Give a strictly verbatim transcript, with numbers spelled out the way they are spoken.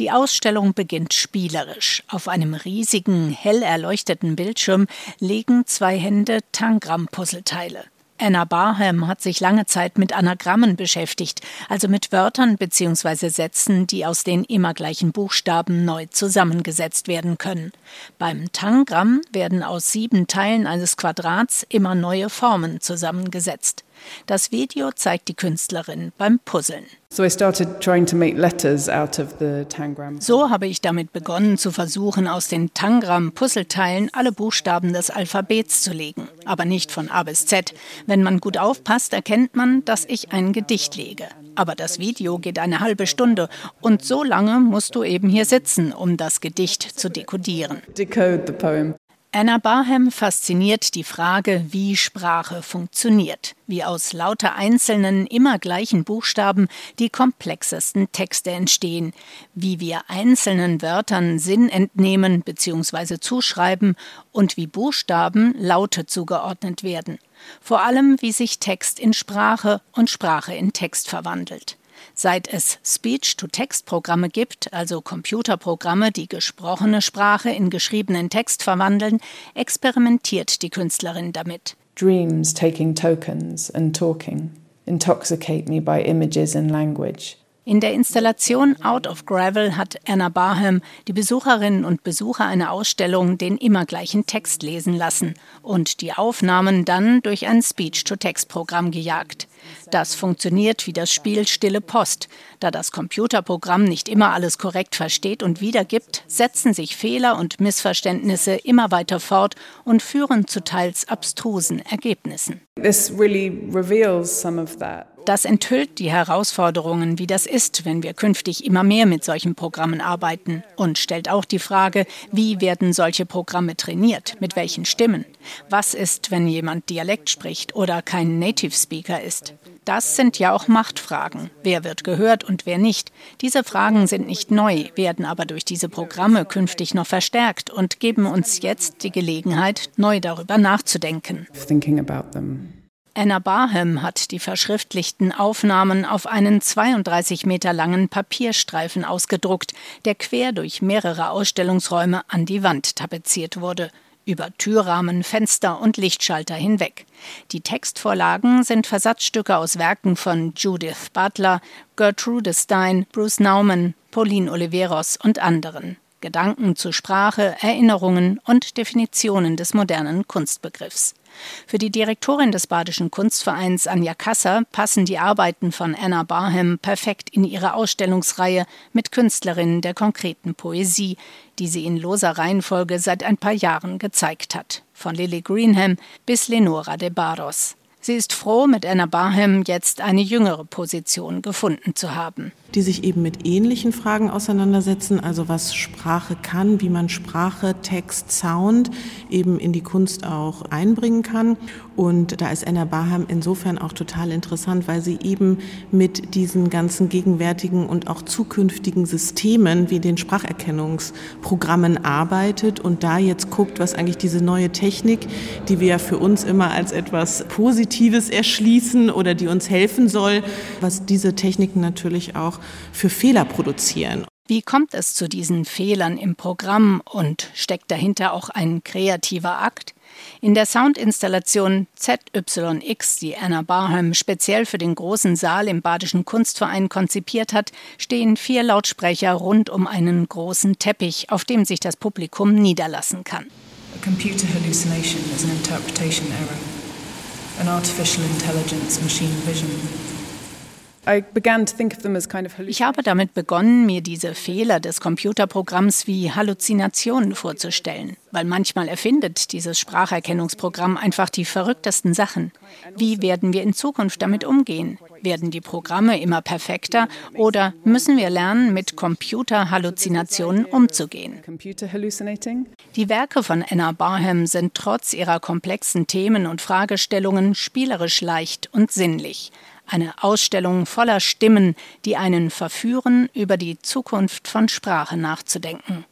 Die Ausstellung beginnt spielerisch. Auf einem riesigen, hell erleuchteten Bildschirm liegen zwei Hände Tangram-Puzzleteile. Anna Barham hat sich lange Zeit mit Anagrammen beschäftigt, also mit Wörtern bzw. Sätzen, die aus den immer gleichen Buchstaben neu zusammengesetzt werden können. Beim Tangramm werden aus sieben Teilen eines Quadrats immer neue Formen zusammengesetzt. Das Video zeigt die Künstlerin beim Puzzeln. So I started trying to make letters out of the Tangram. So habe ich damit begonnen, zu versuchen, aus den Tangram-Puzzleteilen alle Buchstaben des Alphabets zu legen. Aber nicht von A bis Z. Wenn man gut aufpasst, erkennt man, dass ich ein Gedicht lege. Aber das Video geht eine halbe Stunde und so lange musst du eben hier sitzen, um das Gedicht zu dekodieren. Decode the poem. Anna Barham fasziniert die Frage, wie Sprache funktioniert, wie aus lauter einzelnen, immer gleichen Buchstaben die komplexesten Texte entstehen, wie wir einzelnen Wörtern Sinn entnehmen bzw. zuschreiben und wie Buchstaben Laute zugeordnet werden. Vor allem, wie sich Text in Sprache und Sprache in Text verwandelt. Seit es Speech-to-Text-Programme gibt, also Computerprogramme, die gesprochene Sprache in geschriebenen Text verwandeln, experimentiert die Künstlerin damit. Dreams taking tokens and talking intoxicate me by images and language. In der Installation Out of Gravel hat Anna Barham die Besucherinnen und Besucher einer Ausstellung den immer gleichen Text lesen lassen und die Aufnahmen dann durch ein Speech-to-Text-Programm gejagt. Das funktioniert wie das Spiel Stille Post. Da das Computerprogramm nicht immer alles korrekt versteht und wiedergibt, setzen sich Fehler und Missverständnisse immer weiter fort und führen zu teils abstrusen Ergebnissen. This really reveals some of that. Das enthüllt die Herausforderungen, wie das ist, wenn wir künftig immer mehr mit solchen Programmen arbeiten und stellt auch die Frage, wie werden solche Programme trainiert, mit welchen Stimmen? Was ist, wenn jemand Dialekt spricht oder kein Native Speaker ist? Das sind ja auch Machtfragen. Wer wird gehört und wer nicht? Diese Fragen sind nicht neu, werden aber durch diese Programme künftig noch verstärkt und geben uns jetzt die Gelegenheit, neu darüber nachzudenken. Thinking about them. Anna Barham hat die verschriftlichten Aufnahmen auf einen zweiunddreißig Meter langen Papierstreifen ausgedruckt, der quer durch mehrere Ausstellungsräume an die Wand tapeziert wurde, über Türrahmen, Fenster und Lichtschalter hinweg. Die Textvorlagen sind Versatzstücke aus Werken von Judith Butler, Gertrude Stein, Bruce Nauman, Pauline Oliveros und anderen. Gedanken zu Sprache, Erinnerungen und Definitionen des modernen Kunstbegriffs. Für die Direktorin des Badischen Kunstvereins Anja Kasser passen die Arbeiten von Anna Barham perfekt in ihre Ausstellungsreihe mit Künstlerinnen der konkreten Poesie, die sie in loser Reihenfolge seit ein paar Jahren gezeigt hat, von Lily Greenham bis Leonora de Barros. Sie ist froh, mit Anna Barham jetzt eine jüngere Position gefunden zu haben. Die sich eben mit ähnlichen Fragen auseinandersetzen, also was Sprache kann, wie man Sprache, Text, Sound eben in die Kunst auch einbringen kann. Und da ist Anna Barham insofern auch total interessant, weil sie eben mit diesen ganzen gegenwärtigen und auch zukünftigen Systemen wie den Spracherkennungsprogrammen arbeitet und da jetzt guckt, was eigentlich diese neue Technik, die wir ja für uns immer als etwas Positives erschließen oder die uns helfen soll, was diese Techniken natürlich auch für Fehler produzieren. Wie kommt es zu diesen Fehlern im Programm und steckt dahinter auch ein kreativer Akt? In der Soundinstallation Z Y X, die Anna Barham speziell für den großen Saal im Badischen Kunstverein konzipiert hat, stehen vier Lautsprecher rund um einen großen Teppich, auf dem sich das Publikum niederlassen kann. A computer hallucination is an interpretation error. An artificial intelligence machine vision. Ich habe damit begonnen, mir diese Fehler des Computerprogramms wie Halluzinationen vorzustellen, weil manchmal erfindet dieses Spracherkennungsprogramm einfach die verrücktesten Sachen. Wie werden wir in Zukunft damit umgehen? Werden die Programme immer perfekter oder müssen wir lernen, mit Computerhalluzinationen umzugehen? Die Werke von Anna Barham sind trotz ihrer komplexen Themen und Fragestellungen spielerisch leicht und sinnlich. Eine Ausstellung voller Stimmen, die einen verführen, über die Zukunft von Sprache nachzudenken.